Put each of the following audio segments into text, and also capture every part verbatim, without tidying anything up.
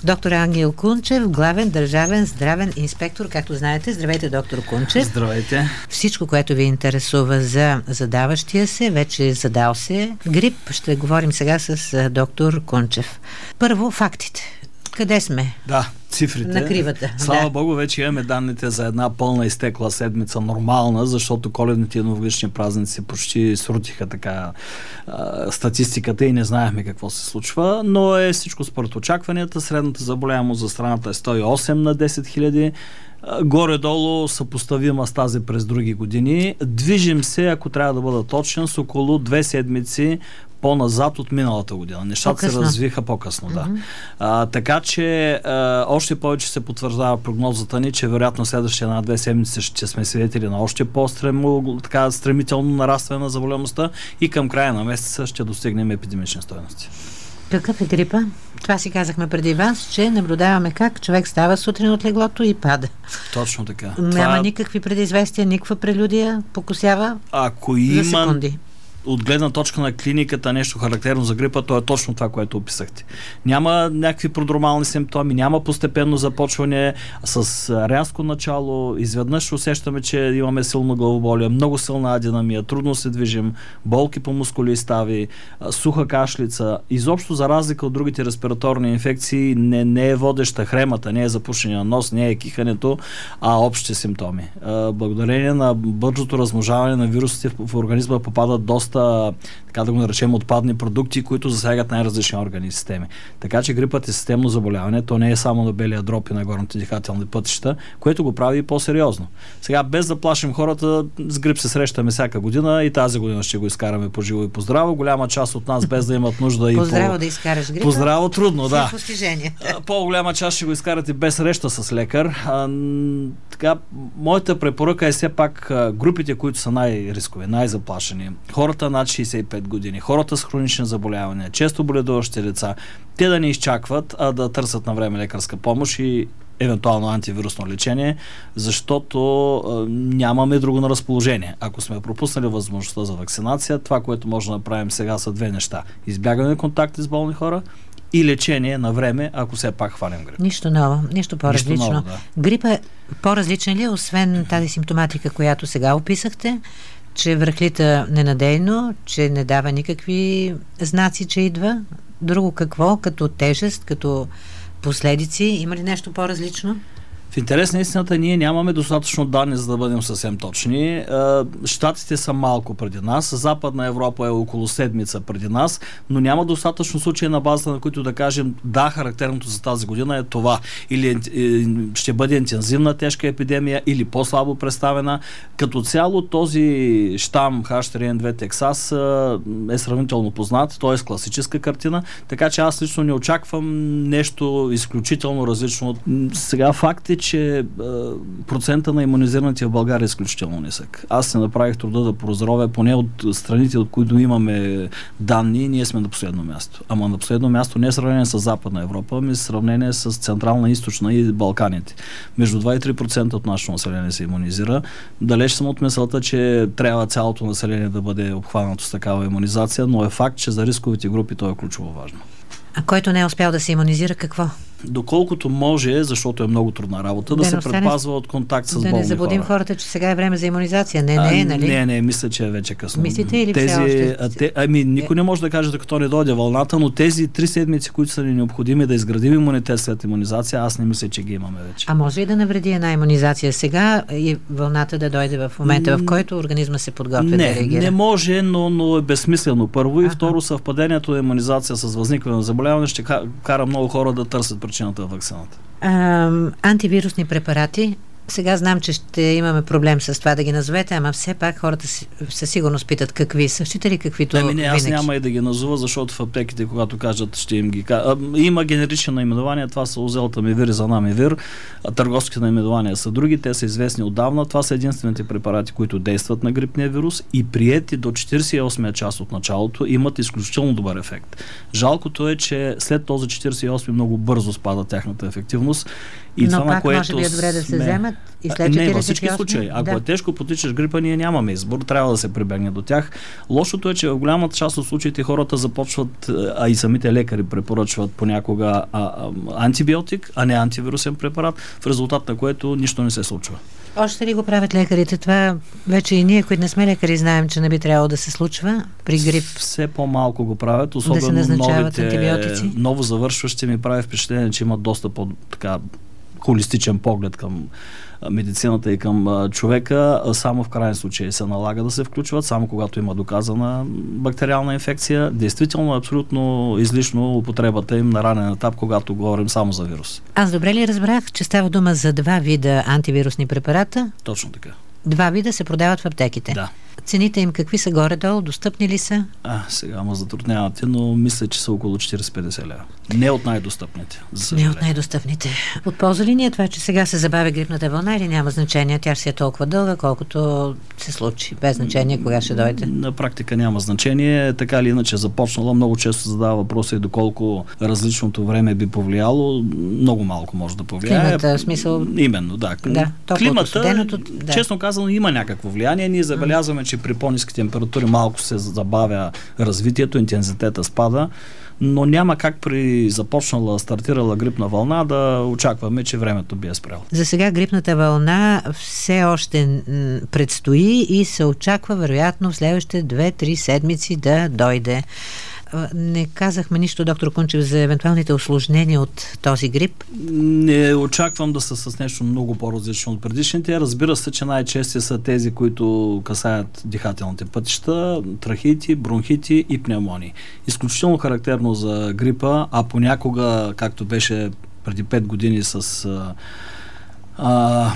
Доктор Ангел Кунчев, главен държавен здравен инспектор, както знаете. Здравейте, доктор Кунчев. Здравейте. Всичко, което ви интересува за задаващия се, вече задал се грип, ще говорим сега с доктор Кунчев. Първо, фактите. Къде сме? Да, цифрите. На кривата. Слава да. Богу, вече имаме данните за една пълна изтекла седмица, нормална, защото коледните и новогодишни празници почти срутиха така а, статистиката и не знаехме какво се случва, но е всичко според очакванията. Средната заболяемост за страната е сто и осем на десет хиляди. Горе-долу съпоставима с тази през други години. Движим се, ако трябва да бъда точен, с около две седмици по-назад от миналата година. Нещата по-късно се развиха по-късно, да. Mm-hmm. А, така че а, още повече се потвърждава прогнозата ни, че вероятно следващия на две седмици ще сме свидетели на още по-стремително нарастване на заболеваността и към края на месеца ще достигнем епидемични стойности. Какъв е грипа? Това си казахме преди вас, че наблюдаваме как човек става сутрин от леглото и пада. Точно така. Няма Това... никакви предизвестия, никаква прелюдия, покосява Ако за има... секунди. От гледна точка на клиниката нещо характерно за грипа, то е точно това, което описахте. Няма някакви продромални симптоми, няма постепенно започване с рязко начало, изведнъж усещаме, че имаме силно главоболие, много силна адинамия, трудно се движим, болки по мускули и стави, суха кашлица. Изобщо за разлика от другите респираторни инфекции не, не е водеща хремата, не е запушения нос, не е кихането, а общи симптоми. Благодарение на бързото размножаване на вирусите в организма попадат доста, така да го наречем, отпадни продукти, които засягат най-различни органи и системи. Така че грипът е системно заболяване, то не е само на белия дроб и на горните дихателни пътища, което го прави и по-сериозно. Сега, без да плашим хората, с грип се срещаме всяка година и тази година ще го изкараме по живо и по здраво. Голяма част от нас, без да имат нужда и по... Поздраво да изкараш грипа. Поздраво трудно, да. По-голяма част ще го изкарате без среща с лекар. А, така, моята препоръка е все пак групите, които са най-рискови, най-заплашени. Хората над шейсет и пет години, хората с хронични заболявания, често боледуващи деца, те да не изчакват, а да търсят на време лекарска помощ и евентуално антивирусно лечение, защото а, нямаме друго на разположение. Ако сме пропуснали възможността за вакцинация, това, което може да направим сега, са две неща. Избягане контакти с болни хора и лечение на време, ако все пак хванем грип. Нищо ново, нищо по-различно. Нищо ново, да. Грипа е по-различен ли, освен тази симптоматика, която сега описахте, че връхлита ненадейно, че не дава никакви знаци, че идва? Друго какво? Като тежест, като последици? Има ли нещо по-различно? В интерес на истината, ние нямаме достатъчно данни, за да бъдем съвсем точни. Щатите са малко преди нас, Западна Европа е около седмица преди нас, но няма достатъчно случаи на базата, на които да кажем, да, характерното за тази година е това. Или ще бъде интензивна тежка епидемия, или по-слабо представена. Като цяло този щам Ейч три Ен две Тексас е сравнително познат, т.е. класическа картина, така че аз лично не очаквам нещо изключително различно. Сега факт е, че е, процента на имунизираните в България е изключително нисък. Аз се направих труда да прозровя, поне от страните, от които имаме данни, ние сме на последно място. Ама на последно място не е сравнение с Западна Европа, ами сравнение с Централна, Източна и Балканите. Между два и три процента от нашето население се имунизира. Далеч съм от мисълта, че трябва цялото население да бъде обхванато с такава имунизация, но е факт, че за рисковите групи то е ключово важно. А който не е успял да се имунизира, какво? Доколкото може, защото е много трудна работа, да, да се предпазва от контакт с болни хора. Да не забудим хора. хората, че сега е време за имунизация. Не, не е, нали? Не, не, мисля, че е вече късно. Мислите или тези, все още? а, те, ами, никой не може да каже, докато не дойде вълната, но тези три седмици, които са ни необходими да изградим имунитет след имунизация, аз не мисля, че ги имаме вече. А може ли да навреди една имунизация сега и вълната да дойде в момента, в който организма се подготвя да реагира? Не може, но, но е безсмислено първо. И Аха. Второ, съвпадението на имунизация с възникване на заболяване ще кара много хора да търсят причината в ваксината. А, антивирусни препарати. Сега знам, че ще имаме проблем с това да ги назовете, ама все пак хората със сигурност питат какви. Същите ли каквито Ами не, аз винаги? няма и да ги назова, защото в аптеките, когато кажат, ще им ги кажа. Има генерични наименования, това са озелтамивир и занамивир, а търговските наименования са други, те са известни отдавна. Това са единствените препарати, които действат на грипния вирус и приети до четиридесет и осмия час от началото имат изключително добър ефект. Жалкото е, че след този четиридесет и осми много бързо спада тяхната ефективност. И Но това, пак на което може би е добре да се сме... вземат и след Не, във всички случаи. Ако да. е тежко потичаш грипа, ние нямаме избор, трябва да се прибегне до тях. Лошото е, че в голямата част от случаите хората започват, а и самите лекари препоръчват понякога а, а, антибиотик, а не антивирусен препарат, в резултат на което нищо не се случва. Още ли го правят лекарите? Това вече и ние, които не сме лекари, знаем, че не би трябвало да се случва при грип. Все по-малко го правят, особено да се назначават новите, антибиотици. Ново завършващи ми прави впечатление, че имат доста по-така холистичен поглед към медицината и към а, човека. Само в крайен случай се налага да се включват, само когато има доказана бактериална инфекция. Действително е абсолютно излишно употребата им на ранен етап, когато говорим само за вирус. Аз добре ли разбрах, че става дума за два вида антивирусни препарата? Точно така. Два вида се продават в аптеките? Да. Цените им какви са горе-долу? Достъпни ли са? А, сега ма затруднявате, но мисля, че са около четирийсет до петдесет лева. Не от най-достъпните. Не от най-достъпните. От полза ли ни е това, че сега се забавя грипната вълна или няма значение? Тя си е толкова дълга, колкото се случи. Без значение кога ще дойде. На практика няма значение. Така или иначе започнала. Много често задава въпроса и доколко различното време би повлияло. Много малко може да повлияе. Климата, в смисъл... Именно, да. да Климата, студеното, да. Честно казано, има някакво влияние. Ние забелязваме, че при по-ниски температури малко се забавя развитието, интензитета спада, но няма как при започнала, стартирала грипна вълна да очакваме, че времето би е спряло. За сега грипната вълна все още предстои и се очаква вероятно в следващите две-три седмици да дойде. Не казахме нищо, доктор Кунчев, за евентуалните усложнения от този грип. Не очаквам да са с нещо много по-различно от предишните. Разбира се, че най-чести са тези, които касаят дихателните пътища, трахеити, бронхити и пневмонии. Изключително характерно за грипа, а понякога, както беше преди пет години с А,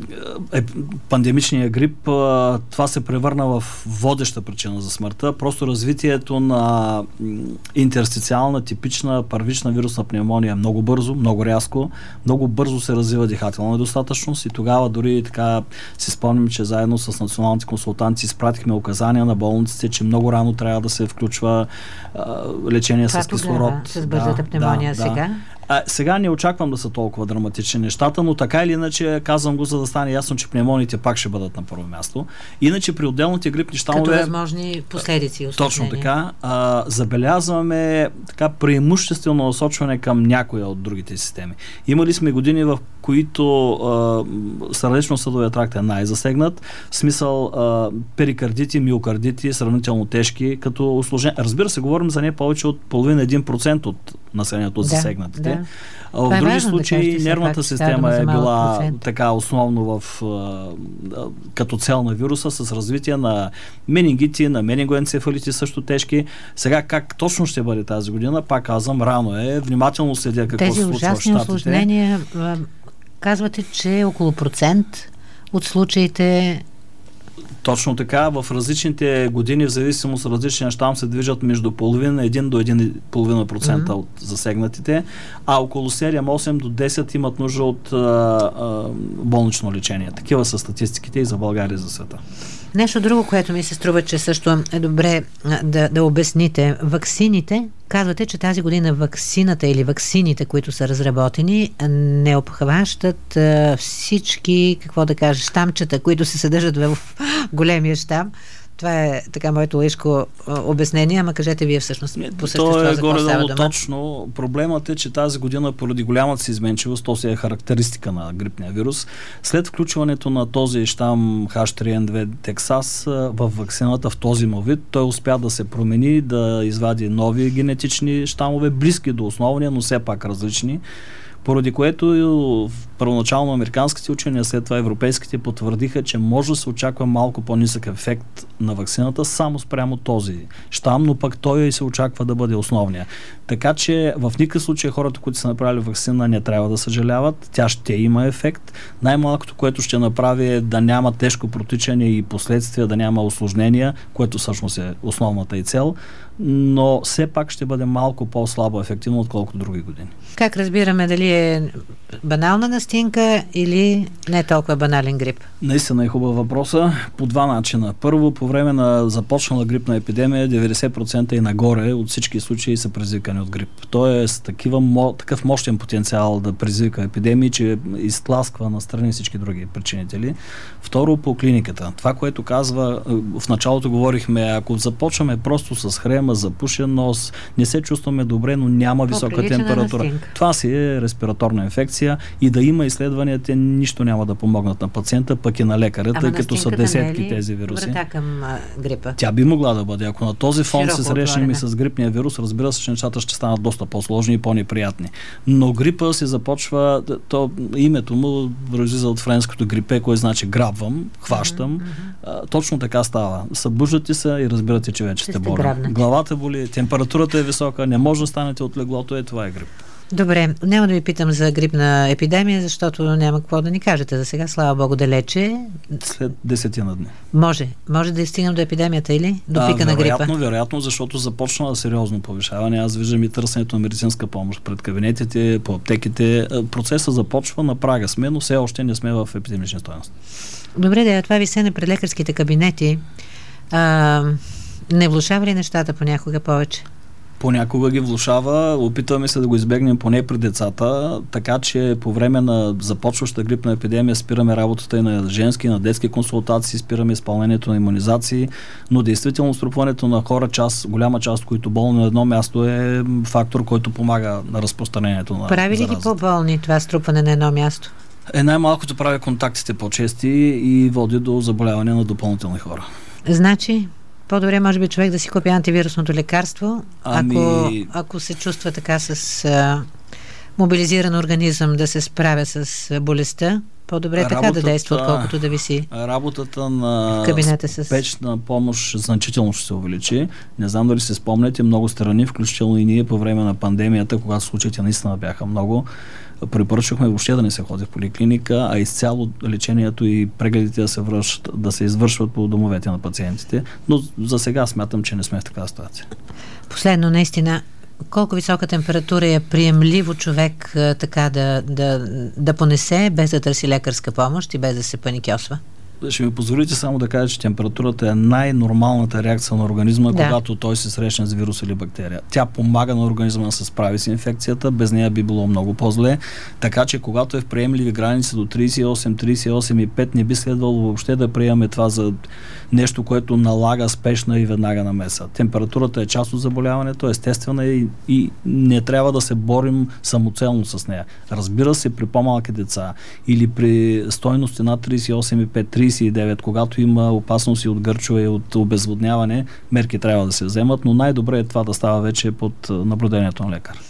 е, пандемичния грип, а, това се превърна в водеща причина за смъртта. Просто развитието на интерстициална, типична, първична вирусна пневмония много бързо, много рязко, много бързо се развива дихателна недостатъчност и тогава дори така си спомням, че заедно с националните консултанти изпратихме указания на болниците, че много рано трябва да се включва а, лечение това с кислород. С бързата да, пневмония да, сега? Да. А, сега не очаквам да са толкова драматични нещата, но така или иначе казвам го, за да стане ясно, че пневмониите пак ще бъдат на първо място. Иначе при отделните грипни щамове... Като възможни последици. Точно така. А, забелязваме така преимуществено насочване към някоя от другите системи. Имали сме години, в които сърдечно-съдовия тракт е най-засегнат. В смисъл а, перикардити, миокардити, сравнително тежки, като усложнение. Разбира се, говорим за не повече от половина-един процент от населението от да, засегнатите. Да. В други важно, случаи да нервната система е била процент. Така основно в, а, като цел на вируса, с развитие на менингити, на менингоенцефалити също тежки. Сега как точно ще бъде тази година, пак казвам, рано е. Внимателно следя какво Тези се случва в щатите. Тези ужасни усложнения, казвате, че около процент от случаите... Точно така. В различните години, в зависимост от различния щам, се движат между половина, един до един и половина процента mm-hmm. от засегнатите, а около седем-осем до десет имат нужда от а, а, болнично лечение. Такива са статистиките и за България, и за света. Нещо друго, което ми се струва, че също е добре да, да обясните. Ваксините, казвате, че тази година ваксината или ваксините, които са разработени, не обхващат а, всички, какво да кажа, щамчета, които се съдържат в големия щам. Това е така моето лъжко обяснение, ама кажете вие всъщност по същество за какво става дома. Точно. Проблемът е, че тази година поради голямата си изменчивост, то си е характеристика на грипния вирус, след включването на този щам Ейч три Ен две Тексас в ваксината в този му вид, той успя да се промени, да извади нови генетични щамове, близки до основния, но все пак различни, поради което първоначално американските учени, след това европейските потвърдиха, че може да се очаква малко по-нисък ефект на ваксината само спрямо този щам, но пък той се очаква да бъде основния. Така че в никакъв случай хората, които са направили ваксина, не трябва да съжаляват. Тя ще има ефект. Най-малкото, което ще направи, е да няма тежко протичане и последствия, да няма усложнения, което всъщност е основната и цел, но все пак ще бъде малко по-слабо ефективно, отколкото други години. Как разбираме дали е банална настинка или не толкова банален грип? Наистина е хубав въпроса. По два начина. Първо, по време на започнала грипна епидемия, деветдесет процента и нагоре от всички случаи са предизвикани от грип. Тоест, такива, такъв мощен потенциал да предизвика епидемии, че изтласква настрани всички други причинители. Второ, по клиниката. Това, което казва, в началото говорихме, ако започваме просто с хрема, запушен нос, не се чувстваме добре, но няма висока температура. Това си е респираторна инфекция и да има изследвания, те нищо няма да помогнат на пациента, пък и на лекаря, тъй като са десетки тези вируси. Врата към а, грипа. Тя би могла да бъде. Ако на този фон Широко се срещнем и с грипния вирус, разбира се, че нещата ще станат доста по-сложни и по-неприятни. Но грипа се започва, то името му произлиза от френското грипе, което значи грабвам, хващам. Mm-hmm. А, точно така става. Събуждате се и разбирате, че вече сте болни. Главата боли, температурата е висока, не може да станете от леглото, е това е грип. Добре, няма да ви питам за грипна епидемия, защото няма какво да ни кажете за сега, слава Богу, далече. След десетина дни. Може. Може да стигнем до епидемията или до пика на грипа? Вероятно, вероятно, защото започна сериозно повишаване. Аз виждам и търсенето на медицинска помощ пред кабинетите, по аптеките. Процесът започва, на прага сме, но все още не сме в епидемични стойности. Добре, да, това висене пред лекарските кабинети. А, не влошава ли нещата понякога повече? Понякога ги влошава, опитваме се да го избегнем поне при децата, така че по време на започваща грипна епидемия спираме работата и на женски, и на детски консултации, спираме изпълнението на имунизации, но действително струпването на хора, част, голяма част, които болни на едно място, е фактор, който помага на разпространението на Прави ли ги по-болни това струпване на едно място? Е, най-малкото прави контактите по-чести и води до заболяване на допълнителни хора. Значи, по-добре може би човек да си купи антивирусното лекарство, ами... ако, ако се чувства така с а, мобилизиран организъм да се справя с болестта. По-добре работата, така да действа, отколкото да виси работата на кабинета с спешна помощ значително ще се увеличи. Не знам дали се спомняте, много страни, включително и ние по време на пандемията, когато случаите наистина бяха много, препоръчвахме въобще да не се ходи в поликлиника, а изцяло лечението и прегледите да се, връщ, да се извършват по домовете на пациентите. Но за сега смятам, че не сме в такава ситуация. Последно, наистина, колко висока температура е приемливо човек а, така да, да, да понесе, без да търси лекарска помощ и без да се паникьосва? Ще ми позволите само да кажа, че температурата е най-нормалната реакция на организма, да. Когато той се срещне с вирус или бактерия. Тя помага на организма да се справи с инфекцията, без нея би било много по-зле. Така че когато е в приемливи граници до трийсет и осем, трийсет и осем и пет, не би следвало въобще да приемаме това за нещо, което налага спешна и веднага намеса. Температурата е част от заболяването, естествена и, и не трябва да се борим самоцелно с нея. Разбира се, при по-малки деца или при стойности над трийсет и осем и пет, трийсет и девет, когато има опасност и от гърчове и от обезводняване, мерки трябва да се вземат, но най-добре е това да става вече под наблюдението на лекар.